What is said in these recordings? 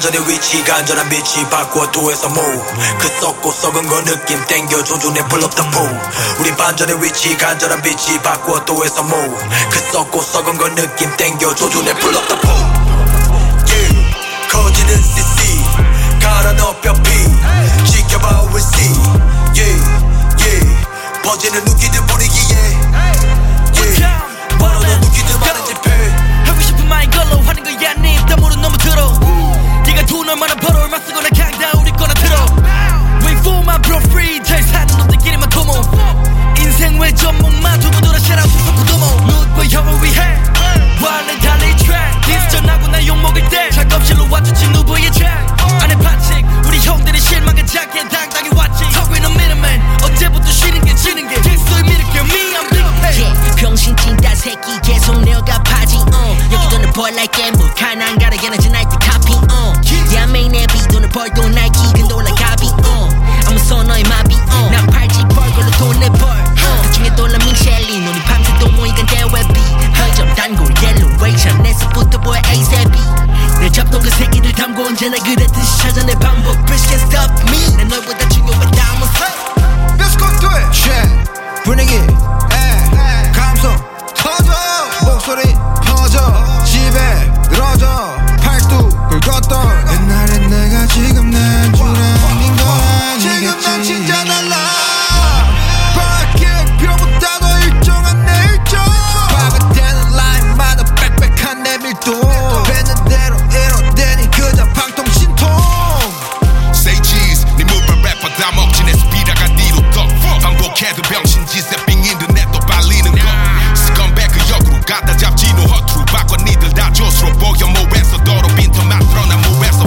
반전의 위치 간절한 빛이 바꾸어 도에서 move 그 썩고 썩은 거 느낌 땡겨 조준해 pull up the pole 우린 반전의 위치 간절한 빛이 바꾸어 도에서 move 그 썩고 썩은 거 느낌 땡겨 조준해 pull up the pole yeah. 커지는 CC 갈아 넣혀 B 지켜봐 we'll see yeah yeah 퍼지는 웃기들 분위기에 yeah 바로 너 웃기들 많은 집회 하고 싶은 마인 걸로 하는 거야 네 입담으로 너무 들어 네가 돈 얼마나 벌어 얼마 쓰거나 강다 우리 거나 들어 We for my bro free 잘 사는 놈들끼리만 도모 인생 왜 전목만 두고 돌아 shout out to 소쿠도모 누구 형을 위해 원래 달릴 track 디스 전하고 나 욕먹을 때 작업실로 와주지 누구의 track 안에 반칙 우리 형들의 실망에 작게 당당히 왔지 서고 있는 middleman 언제부터 쉬는 게 지는 게 디스를 밀을게 me I'm big pay yeah, 병신 찐따 새끼 계속 내가 파지 여기도 내 boy like 갬블 가난 가르게 나지 나이트 카피 yeah I may not be 돈을 벌도 나이키 근데 올라가비 I'm a son 너의 마비 난 팔찌 벌 걸로 돈을 벌 그중에 돌라 미셸리 눈이 밤새 또 모이간 대회비 헐점 단골 옐로웨이션 내서부터 보여 A-Z-B 내 잡던 그 새끼들 담고 언제나 그랬듯이 찾아내 방법 Bitch can't stop me 난 너보다 중요한 diamonds Let's go do it yeah. 분위기 감성 터져 목소리 퍼져 집에 늘어져 팔뚝을 걷던 옛날엔 내가 지금 난 줄 아닌 건 아니겠지 지금 난 진짜 달라 바뀔 필요보다 더 일정한 내 일정 파괴되는 라인마다 빽빽한 내 밀도 뱉는 대로 이뤄대니 그저 방통신통 Say cheese 네 물빨 래퍼 다 먹지 내 스피드가 뒤로 떠 반복해도 병신짓에 빙인도 냅둬 발리는 거 스컴백 그 역으로 갖다 잡지 노 허투루 바꿔 니들 다 조스로 보여 뭐해서 도로 빈터 만들어 난 뭐해서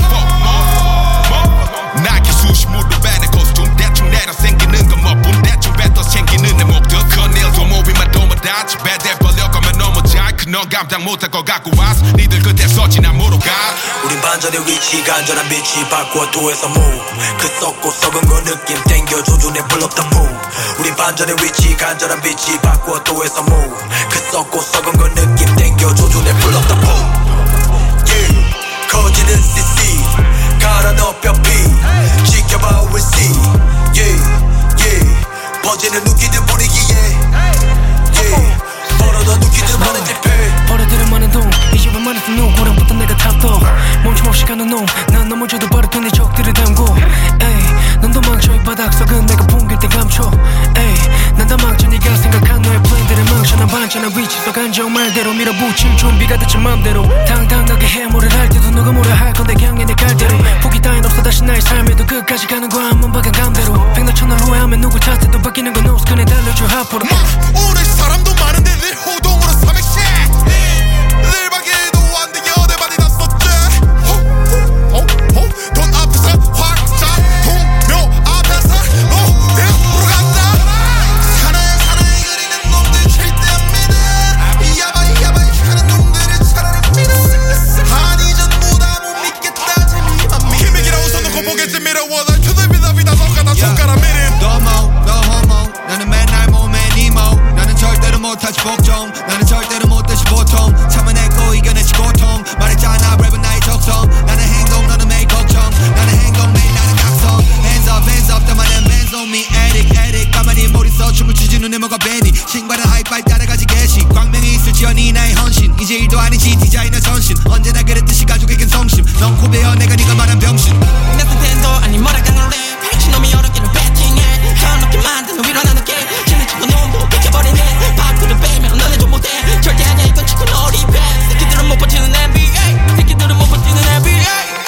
나게 수시물로 빼내고서 좀 대충 내려 생기는 건 뭐뿐 대충 뱉어 생기는 내 목적 큰일도 모비만 도마다 집에 대벌려가면 너무 잘큰넌 감당 못할 것 같고 와서 니들 그때 서지 난 모로 가 우린 반전의 위치 간절한 빛이 바꾸어 도에서 move 그 썩고 썩은 거 느낌 땡겨 조준해 pull up the pole 우린 반전의 위치 간절한 빛이 바꾸어 도에서 move 그 썩고 썩은 거 느낌 땡겨 조준해 pull up the pole yeah. 커지는 CC 갈아 넣혀 B 지켜봐 we'll see yeah yeah 퍼지는 웃기들 분위기에 yeah 벌어도 웃기들 많은 집회 버려들은 많은 돈 이제 웬만해서 눈 고량부터 내가 탑도 멈춤없이 가는 놈난 넘어져도 버릇된 내 적들을 담고 에이 넌 더 망쳐 이 바닥 썩은 내가 붕길 때 감춰 에이 난 다 망쳐 네가 생각한 너의 플랜들을 망쳐 난 반전한 위치 속 안정 말대로 밀어붙일 준비가 됐지 맘대로 당당하게 해 뭐를 할 때도 너가 뭐라 할 건데 그냥 내 갈대로 포기 따윈 없어 다시 나의 삶에도 끝까지 가는 거야 한번 박은 감대로 백날천날 후회하면 누굴 탓해도 바뀌는 건 없어 그네 달려줘 하프로 오늘 사람도 많은데 늘 호동으로 300씩 늘 박에도 안 돼 여대 많이 났었지 돈 앞에서 활짝 동묘 앞에서 노래로 간다 사나이 그리는 놈들 절대 안 믿어 야바이 하는 놈들을 차라리 믿어 아니 전부 다 못 믿겠다 재미만 믿어 기믹이라 웃어놓고 보겠지 미러워 날 쳐들비다 비다 너가 나 손가락 미림 너 homo 나는 맨날 몸에 니모 나는 절대로 못하지 복종 나는 절대로 못되지 보통 참아내고 이겨내지 고통 말했잖아 랩은 나의 적성 나는 행동 너는 매일 걱정 나는 행동 매일 나는 각성 hands up 다만 hands on me 에릭 가만히 못 있어 춤을 추지 눈에 뭐가 뵈니 신발은 하이파이 따라가지 개시 광명이 있을지언니 나의 헌신 이제 일도 아니지 디자이너 전신 언제나 그랬듯이 가족에겐 성심 넌 고배여 내가 네가 말한 병신 내 상태도 아니 뭐라가는 랩 신놈이 여러 개를 배팅해 해놓게 만드는 위로 나는 게 지는 친구 놈도 비켜버리네 밥그릇 빼면 너네 좀 못해 절대 아니야 이건 친구 놀이패 새끼들은 못 버티는 NBA 새끼들은 못 버티는 NBA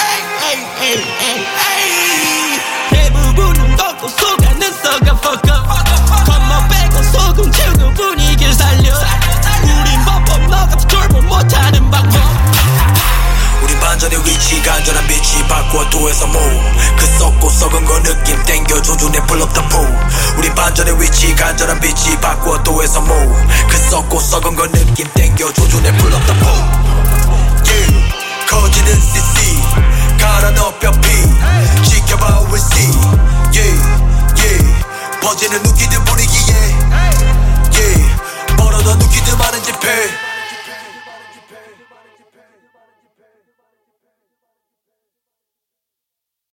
대부분은 걷고 속아는 썩어 fuck up 겉멋 빼고 소금 치우고 분위기를 살려 우린 법법 너같이 졸부 못하는 방법 우린 반전의 위치 간절한 빛이 바꾸어 도에서 move 그 썩고 썩은 거 느낌 땡겨 조준해 pull up the pole 우린 반전의 위치 간절한 빛이 바꾸어 도에서 move 그 썩고 썩은 거 느낌 땡겨 조준해 pull up the pole yeah. 커지는 CC 갈아 넣혀 B 지켜봐 we'll see yeah yeah 퍼지는 웃기들